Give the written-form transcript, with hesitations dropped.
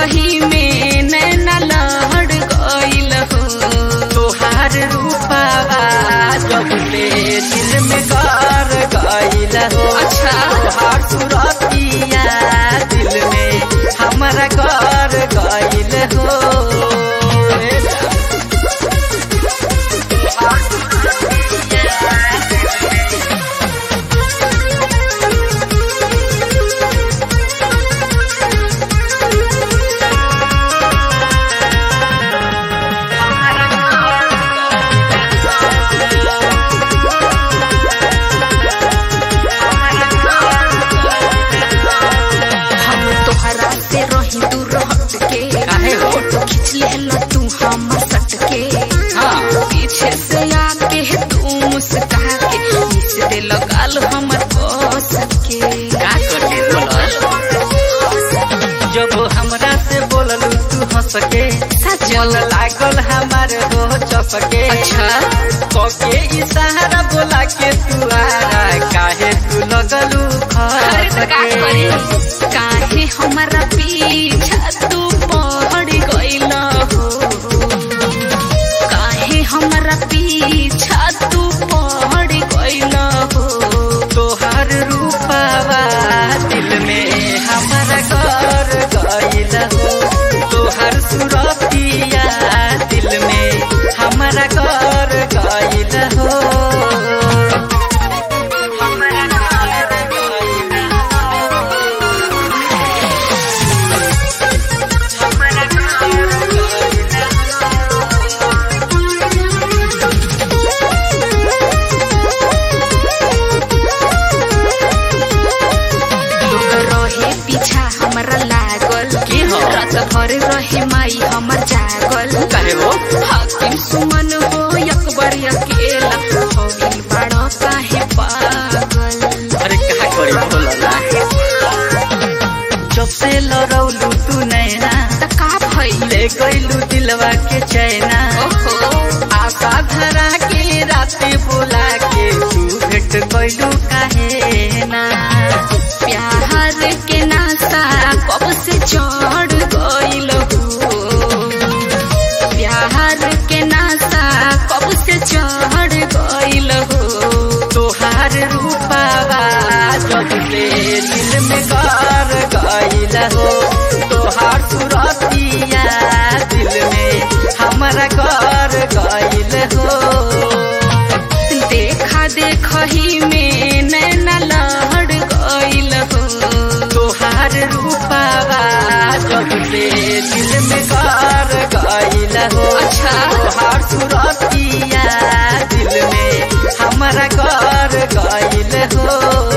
देखही में नैना लहड़ गइल हो। तोहार रूपावा जब से दिल में कर गइल हो। अच्छा तोहार सुरतिया दिल में हमारा कर गइल हो। खींच ले तू हम सटके पीछे से आके तू मुस्का के मिस दे लगाल हमर बस के। का करके बोलल जब हमरा से बोललू तू हंस के सजल लागल हमार हो चसके। अच्छा कके इशारा बोला के तू आरा काहे तू लगलू खस के। काहे हमारा पीछा तू पड़ गइल हो। काहे हमारा पीछा तू पड़ गइल हो। तोहार रूपावा दिल में हमारा कर गइल हो। तोहार सुरतिया दिल में हमारा कर गइल हो। पीछा हमरा लागल रात भर रहे माई हमर जागल। काहे हो हाकिम सुमन हो अकबर अकेला हो गइल बड़ा काहे पागल। अरे कहा करी बोलला जब से लड़ौलू तू नैना त का भइल ले गइलू दिलवा के चैना। आशा धरा के राते बोला के तू भेट गइलू काहे ना। प्यार के नासा कब से चढ़ गइल हो। प्यार के नासा कब से चढ़ गइल हो। तोहार रूपावा जब से दिल में कर गइल हो। तोहार सुरतिया दिल में हमारा कर गइल हो। देखा देखही में नैना लहड़ गइल हो। तोहार रूपावा जब से दिल में कर गइल हो। अच्छा तोहार सुरतिया दिल में हमारा कर गइल हो।